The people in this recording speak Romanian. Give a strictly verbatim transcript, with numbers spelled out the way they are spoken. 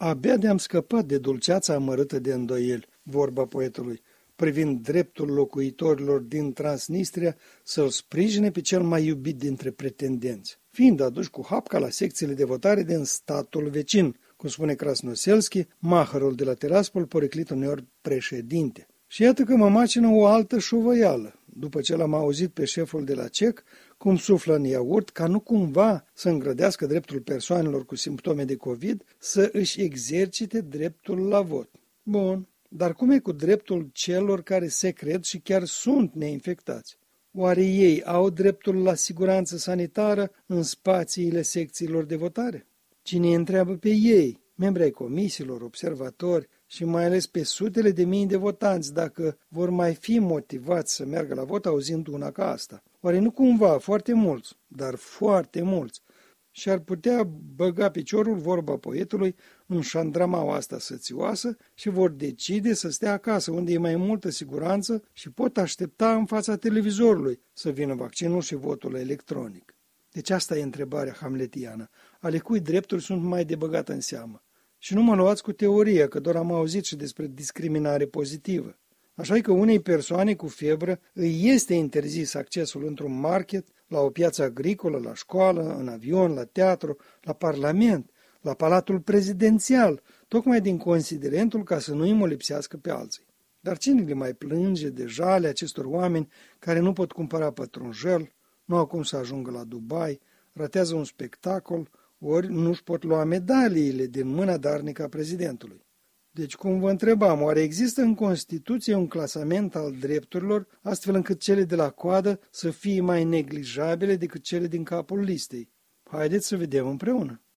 Abia de-am scăpat de dulceața amărâtă de îndoieli, vorba poetului, privind dreptul locuitorilor din Transnistria să-l sprijine pe cel mai iubit dintre pretendenți, fiind aduși cu hapca la secțiile de votare din statul vecin, cum spune Krasnoselski, mahărul de la Tiraspol, poreclit uneori președinte. Și iată că mă macină o altă șovăială, după ce l-am auzit pe șeful de la C E C, cum suflă în iaurt, ca nu cumva să îngrădească dreptul persoanelor cu simptome de COVID să își exercite dreptul la vot. Bun, dar cum e cu dreptul celor care se cred și chiar sunt neinfectați? Oare ei au dreptul la siguranță sanitară în spațiile secțiilor de votare? Cine îi întreabă pe ei, membri ai comisiilor, observatori și mai ales pe sutele de mii de votanți, dacă vor mai fi motivați să meargă la vot auzind una ca asta? Oare nu cumva foarte mulți, dar foarte mulți, și-ar putea băga piciorul, vorba poetului, în șandramaua asta sățioasă și vor decide să stea acasă, unde e mai multă siguranță și pot aștepta în fața televizorului să vină vaccinul și votul electronic? Deci asta e întrebarea hamletiană. Ale cui drepturi sunt mai de băgat în seamă? Și nu mă luați cu teoria, că doar am auzit și despre discriminare pozitivă. Așa că unei persoane cu febră îi este interzis accesul într-un market, la o piață agricolă, la școală, în avion, la teatru, la parlament, la palatul prezidențial, tocmai din considerentul ca să nu îi molipsească pe alții. Dar cine le mai plânge de jale acestor oameni care nu pot cumpăra pătrunjel, nu au cum să ajungă la Dubai, ratează un spectacol, ori nu-și pot lua medaliile din mâna darnică a prezidentului? Deci, cum vă întrebam, oare există în Constituție un clasament al drepturilor, astfel încât cele de la coadă să fie mai neglijabile decât cele din capul listei? Haideți să vedem împreună.